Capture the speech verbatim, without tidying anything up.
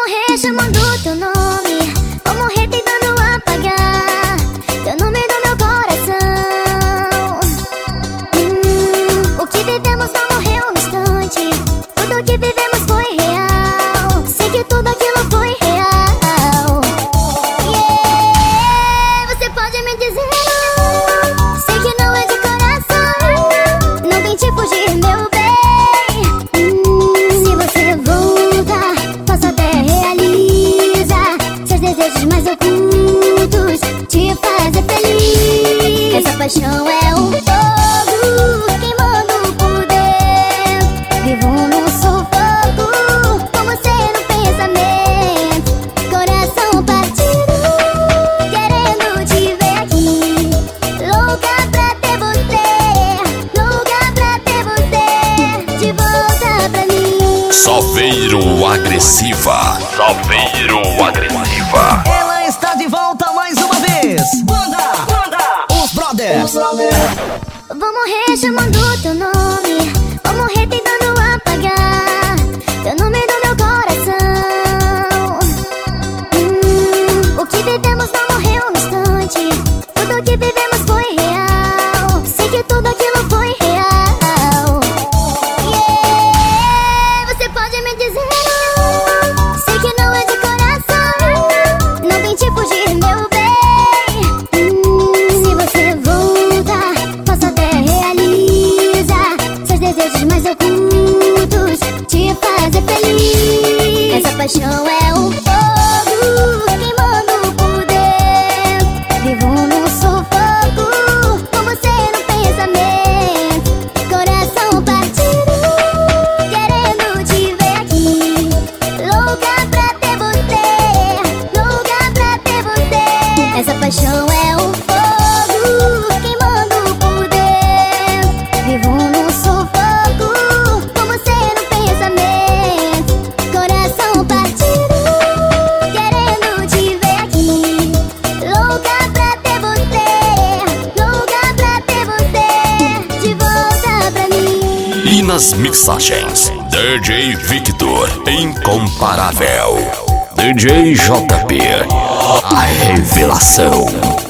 morrer chamando teu nome, vou morrer tentando apagar teu nome do meu coração. hum, O que vivemos não morreu no instante, tudo que vivemos foi real. Sei que tudo aquilo foi real. Yeah, você pode me dizer não, sei que não é de coração, não tente fugir, meu bem. Mais ocultos, te fazer feliz. Essa paixão é um fogo queimando por dentro. Vivo num sufoco, com você no pensamento. Coração partido, querendo te ver aqui. Louca pra ter você, louca pra ter você de volta pra mim. Salveiro Agressiva. Salveiro Agressiva. Ela está de volta mais uma vez. Banda, banda, os brothers. Vou morrer chamando teu nome, vou morrer tentando apagar teu nome do meu coração. hum, O que vivemos não morreu no instante, tudo que vivemos foi real. Sei que tudo aquilo foi real. Yeah, você pode me dizer não, sei que não é de coração, não tente fugir, meu bem. hum, Se você voltar, posso até realizar seus desejos mais ocultos, te fazer feliz. Essa paixão é um fogo queimando por dentro. Vivo num sufoco, com você no pensamento. Coração partido, querendo te ver aqui. Louca pra ter você, louca pra ter você. Essa paixão é um fogo queimando por dentro. Vivo num sufoco, com você no pensamento. Coração partido, querendo te ver aqui. Louca pra ter você, louca pra ter você de volta pra mim. E nas mixagens, D J Victor, incomparável. D J J P, a revelação.